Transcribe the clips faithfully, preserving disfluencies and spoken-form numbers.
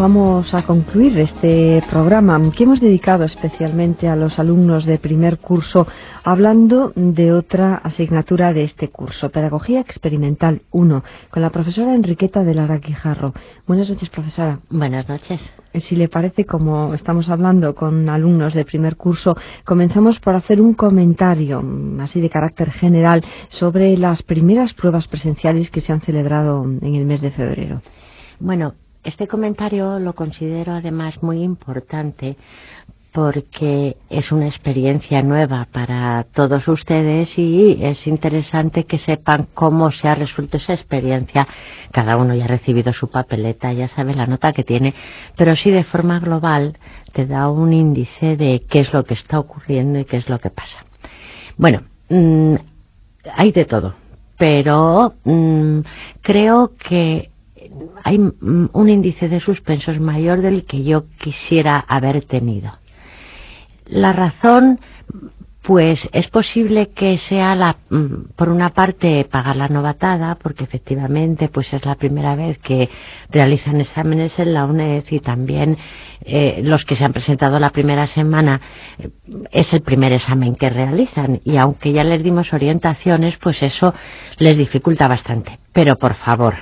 vamos a concluir este programa que hemos dedicado especialmente a los alumnos de primer curso, hablando de otra asignatura de este curso, Pedagogía Experimental uno, con la profesora Enriqueta de Lara Guijarro. Buenas noches, profesora. Buenas noches. Si le parece, como estamos hablando con alumnos de primer curso, comenzamos por hacer un comentario, así de carácter general, sobre las primeras pruebas presenciales que se han celebrado en el mes de febrero. Bueno, este comentario lo considero además muy importante porque es una experiencia nueva para todos ustedes y es interesante que sepan cómo se ha resuelto esa experiencia. Cada uno ya ha recibido su papeleta, ya sabe la nota que tiene, pero sí de forma global te da un índice de qué es lo que está ocurriendo y qué es lo que pasa. Bueno, mmm, hay de todo, pero mmm, creo que hay un índice de suspensos mayor del que yo quisiera haber tenido. La razón, pues es posible que sea, la, por una parte, pagar la novatada, porque efectivamente pues es la primera vez que realizan exámenes en la UNED y también eh, los que se han presentado la primera semana eh, es el primer examen que realizan y aunque ya les dimos orientaciones, pues eso les dificulta bastante. Pero por favor,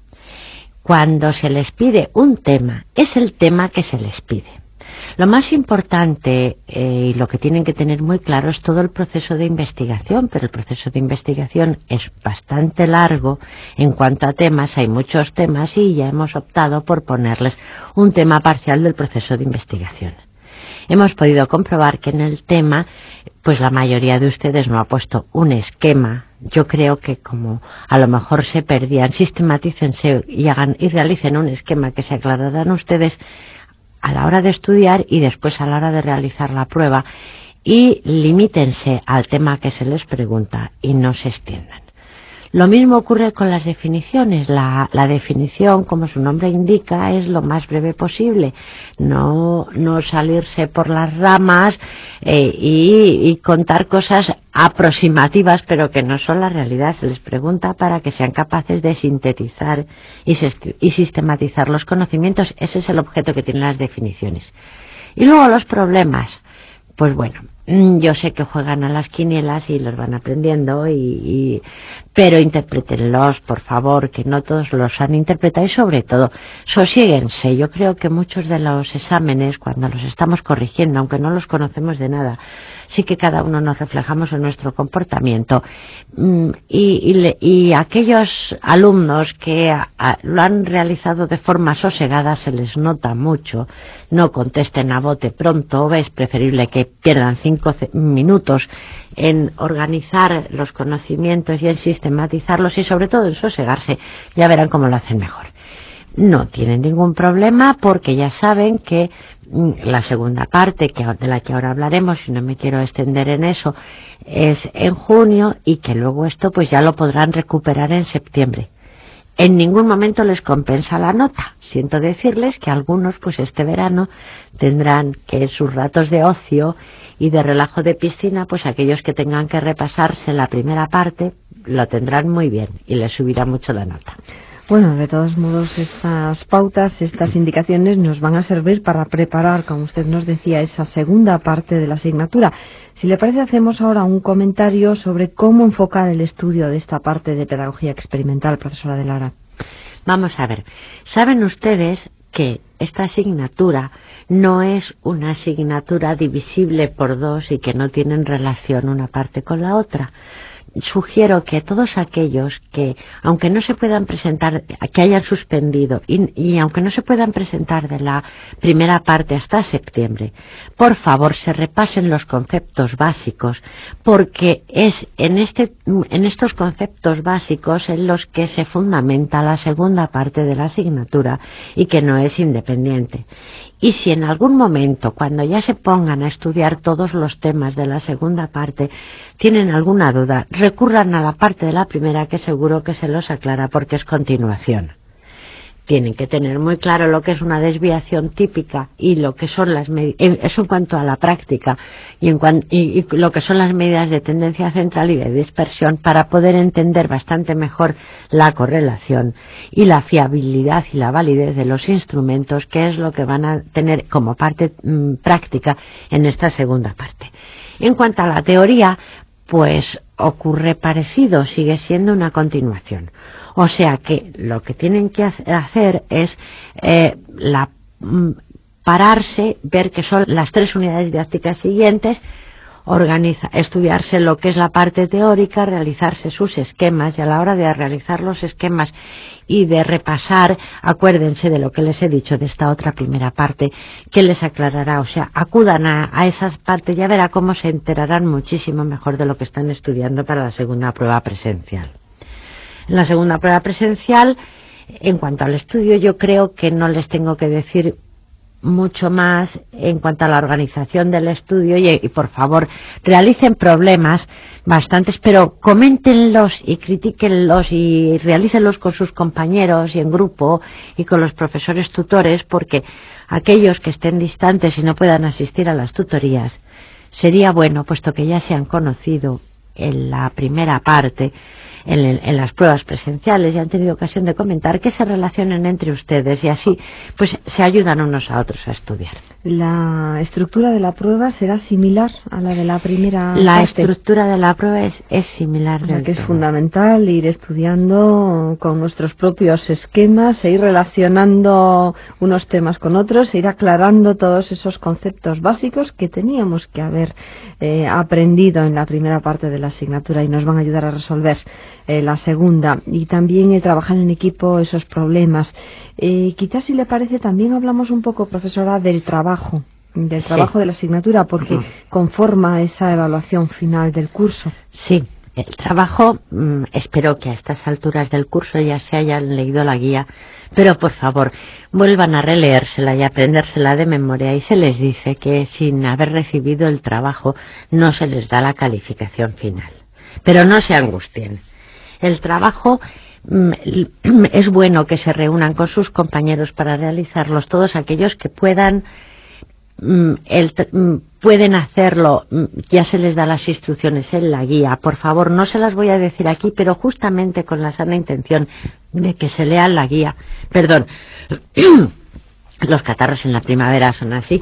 cuando se les pide un tema, es el tema que se les pide. Lo más importante eh, y lo que tienen que tener muy claro es todo el proceso de investigación, pero el proceso de investigación es bastante largo en cuanto a temas, hay muchos temas y ya hemos optado por ponerles un tema parcial del proceso de investigación. Hemos podido comprobar que en el tema, pues la mayoría de ustedes no ha puesto un esquema. Yo creo que como a lo mejor se perdían, sistematícense y hagan y realicen un esquema que se aclararán ustedes a la hora de estudiar y después a la hora de realizar la prueba y limítense al tema que se les pregunta y no se extiendan. Lo mismo ocurre con las definiciones. La, la definición, como su nombre indica, es lo más breve posible. No, no salirse por las ramas eh, y, y contar cosas aproximativas, pero que no son la realidad. Se les pregunta para que sean capaces de sintetizar y, y sistematizar los conocimientos. Ese es el objeto que tienen las definiciones. Y luego los problemas. Pues bueno, yo sé que juegan a las quinielas y los van aprendiendo, y, y, pero interprétenlos, por favor, que no todos los han interpretado y sobre todo, sosiéguense. Yo creo que muchos de los exámenes, cuando los estamos corrigiendo, aunque no los conocemos de nada, sí que cada uno nos reflejamos en nuestro comportamiento. Y, y, y aquellos alumnos que a, a, lo han realizado de forma sosegada se les nota mucho. No contesten a bote pronto, es preferible que pierdan cinco minutos en organizar los conocimientos y en sistematizarlos y sobre todo en sosegarse. Ya verán cómo lo hacen mejor. No tienen ningún problema porque ya saben que la segunda parte, que de la que ahora hablaremos, y no me quiero extender en eso, es en junio y que luego esto pues ya lo podrán recuperar en septiembre. En ningún momento les compensa la nota. Siento decirles que algunos pues este verano tendrán que en sus ratos de ocio y de relajo de piscina, pues aquellos que tengan que repasarse la primera parte lo tendrán muy bien y les subirá mucho la nota. Bueno, de todos modos, estas pautas, estas indicaciones nos van a servir para preparar, como usted nos decía, esa segunda parte de la asignatura. Si le parece, hacemos ahora un comentario sobre cómo enfocar el estudio de esta parte de pedagogía experimental, profesora de Lara. Vamos a ver, ¿saben ustedes que esta asignatura no es una asignatura divisible por dos y que no tienen relación una parte con la otra? Sugiero que todos aquellos que, aunque no se puedan presentar, que hayan suspendido y, y aunque no se puedan presentar de la primera parte hasta septiembre, por favor se repasen los conceptos básicos, porque es en, este, en estos conceptos básicos en los que se fundamenta la segunda parte de la asignatura y que no es independiente. Y si en algún momento, cuando ya se pongan a estudiar todos los temas de la segunda parte, tienen alguna duda, recurran a la parte de la primera que seguro que se los aclara porque es continuación. tienen que tener muy claro lo que es una desviación típica y lo que son las medidas, eso en cuanto a la práctica, y, en cuan, y, y lo que son las medidas de tendencia central y de dispersión, para poder entender bastante mejor la correlación y la fiabilidad y la validez de los instrumentos, que es lo que van a tener como parte mmm, práctica en esta segunda parte. En cuanto a la teoría, pues ocurre parecido, sigue siendo una continuación. O sea que lo que tienen que hacer es eh, la, pararse, ver qué son las tres unidades didácticas siguientes, organiza, estudiarse lo que es la parte teórica, realizarse sus esquemas, y a la hora de realizar los esquemas y de repasar, acuérdense de lo que les he dicho de esta otra primera parte, que les aclarará, o sea, acudan a, a esas partes, ya verá cómo se enterarán muchísimo mejor de lo que están estudiando para la segunda prueba presencial. En la segunda prueba presencial, en cuanto al estudio, yo creo que no les tengo que decir mucho más en cuanto a la organización del estudio, y, y por favor realicen problemas bastantes, pero coméntenlos y critíquenlos y realícenlos con sus compañeros y en grupo y con los profesores tutores, porque aquellos que estén distantes y no puedan asistir a las tutorías, sería bueno, puesto que ya se han conocido en la primera parte, En, en las pruebas presenciales, y han tenido ocasión de comentar, que se relacionen entre ustedes y así pues se ayudan unos a otros a estudiar. ¿La estructura de la prueba será similar a la de la primera La parte? estructura de la prueba es, es similar. O sea, que es fundamental ir estudiando con nuestros propios esquemas e ir relacionando unos temas con otros, e ir aclarando todos esos conceptos básicos que teníamos que haber eh, aprendido en la primera parte de la asignatura y nos van a ayudar a resolver Eh, la segunda, y también eh, trabajar en equipo esos problemas. Eh, quizás, si le parece, también hablamos un poco, profesora, del trabajo, del trabajo sí. de la asignatura, porque uh-huh. conforma esa evaluación final del curso. Sí, el trabajo, mmm, espero que a estas alturas del curso ya se hayan leído la guía, pero por favor, vuelvan a releérsela y aprendérsela de memoria, y se les dice que sin haber recibido el trabajo no se les da la calificación final. Pero no se angustien. El trabajo, es bueno que se reúnan con sus compañeros para realizarlos, todos aquellos que puedan, el, pueden hacerlo, ya se les da las instrucciones en la guía. Por favor, no se las voy a decir aquí, pero justamente con la sana intención de que se lean la guía. Perdón, los catarros en la primavera son así.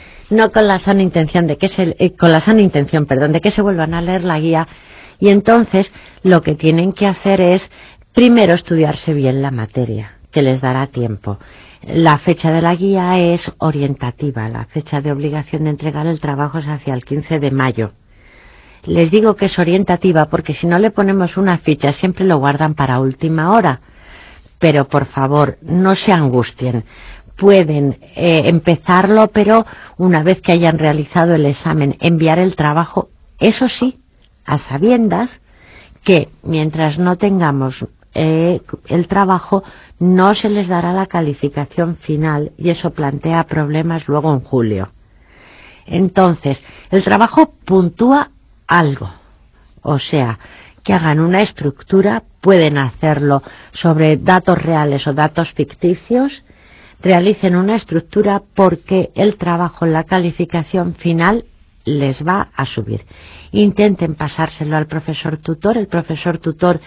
No con la sana intención de que se, eh, con la sana intención, perdón, de que se vuelvan a leer la guía. Y entonces lo que tienen que hacer es primero estudiarse bien la materia, que les dará tiempo. La fecha de la guía es orientativa, la fecha de obligación de entregar el trabajo es hacia el quince de mayo. Les digo que es orientativa porque si no le ponemos una ficha siempre lo guardan para última hora. Pero por favor, no se angustien. Pueden eh, empezarlo, pero una vez que hayan realizado el examen, enviar el trabajo, eso sí, a sabiendas que mientras no tengamos eh, el trabajo no se les dará la calificación final, y eso plantea problemas luego en julio. Entonces, el trabajo puntúa algo, o sea, que hagan una estructura, pueden hacerlo sobre datos reales o datos ficticios, realicen una estructura porque el trabajo en la calificación final les va a subir. Intenten pasárselo al profesor tutor, el profesor tutor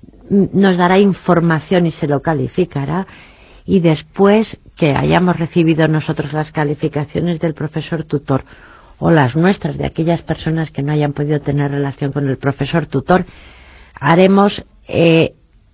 nos dará información y se lo calificará, y después que hayamos recibido nosotros las calificaciones del profesor tutor o las nuestras de aquellas personas que no hayan podido tener relación con el profesor tutor, haremos eh,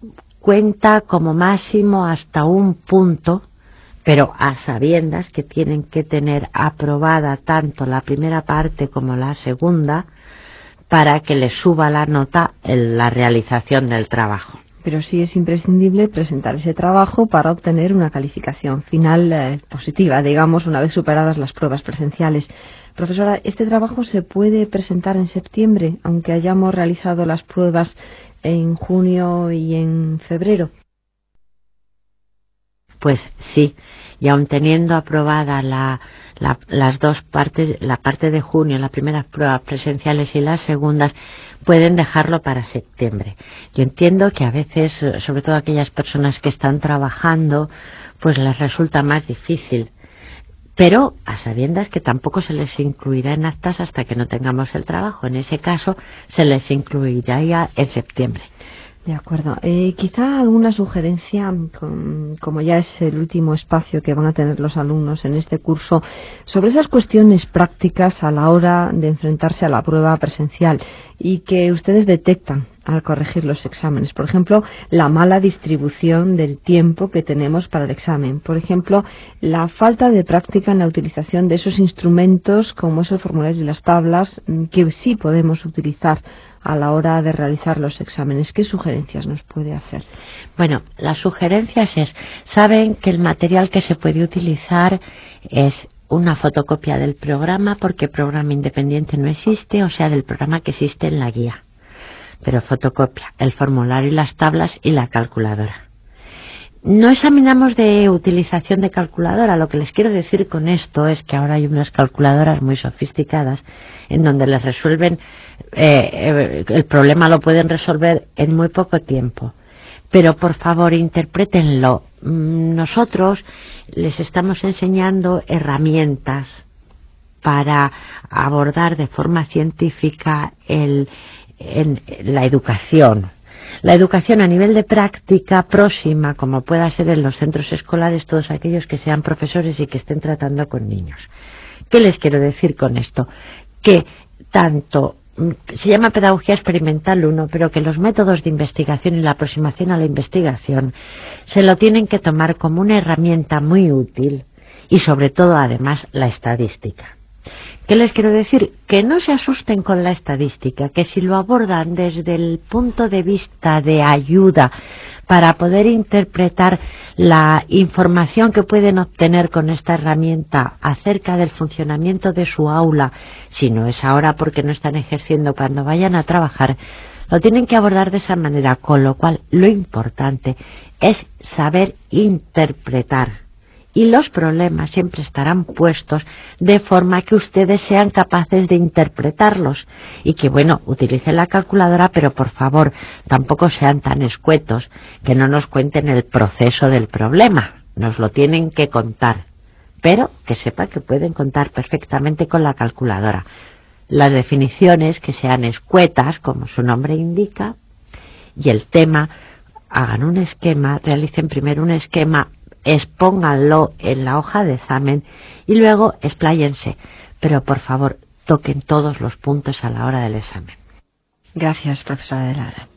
cuenta como máximo hasta un punto, pero a sabiendas que tienen que tener aprobada tanto la primera parte como la segunda para que les suba la nota en la realización del trabajo. Pero sí es imprescindible presentar ese trabajo para obtener una calificación final eh, positiva, digamos, una vez superadas las pruebas presenciales. Profesora, ¿este trabajo se puede presentar en septiembre, aunque hayamos realizado las pruebas en junio y en febrero? Pues sí, y aun teniendo aprobada la, la, las dos partes, la parte de junio, las primeras pruebas presenciales y las segundas, pueden dejarlo para septiembre. Yo entiendo que a veces, sobre todo aquellas personas que están trabajando, pues les resulta más difícil. Pero a sabiendas que tampoco se les incluirá en actas hasta que no tengamos el trabajo. En ese caso, se les incluirá ya en septiembre. De acuerdo. Eh, quizá alguna sugerencia, con, como ya es el último espacio que van a tener los alumnos en este curso, sobre esas cuestiones prácticas a la hora de enfrentarse a la prueba presencial y que ustedes detectan al corregir los exámenes. Por ejemplo, la mala distribución del tiempo que tenemos para el examen. Por ejemplo, la falta de práctica en la utilización de esos instrumentos como es el formulario y las tablas que sí podemos utilizar a la hora de realizar los exámenes. ¿Qué sugerencias nos puede hacer? Bueno, las sugerencias es, saben que el material que se puede utilizar es una fotocopia del programa, porque programa independiente no existe, o sea, del programa que existe en la guía. Pero fotocopia, el formulario y las tablas y la calculadora. No examinamos de utilización de calculadora. Lo que les quiero decir con esto es que ahora hay unas calculadoras muy sofisticadas en donde les resuelven, eh, el problema lo pueden resolver en muy poco tiempo. Pero por favor, interprétenlo. Nosotros les estamos enseñando herramientas para abordar de forma científica el, el, la educación. La educación a nivel de práctica próxima, como pueda ser en los centros escolares, todos aquellos que sean profesores y que estén tratando con niños. ¿Qué les quiero decir con esto? Que tanto, se llama pedagogía experimental uno, pero que los métodos de investigación y la aproximación a la investigación se lo tienen que tomar como una herramienta muy útil y sobre todo además la estadística. ¿Qué les quiero decir? Que no se asusten con la estadística, que si lo abordan desde el punto de vista de ayuda para poder interpretar la información que pueden obtener con esta herramienta acerca del funcionamiento de su aula, si no es ahora porque no están ejerciendo, cuando vayan a trabajar, lo tienen que abordar de esa manera, con lo cual lo importante es saber interpretar. Y los problemas siempre estarán puestos de forma que ustedes sean capaces de interpretarlos. Y que, bueno, utilicen la calculadora, pero por favor, tampoco sean tan escuetos, que no nos cuenten el proceso del problema. Nos lo tienen que contar. Pero que sepan que pueden contar perfectamente con la calculadora. Las definiciones que sean escuetas, como su nombre indica, y el tema, hagan un esquema, realicen primero un esquema, expónganlo en la hoja de examen y luego expláyense, pero por favor toquen todos los puntos a la hora del examen. Gracias, profesora de Lara.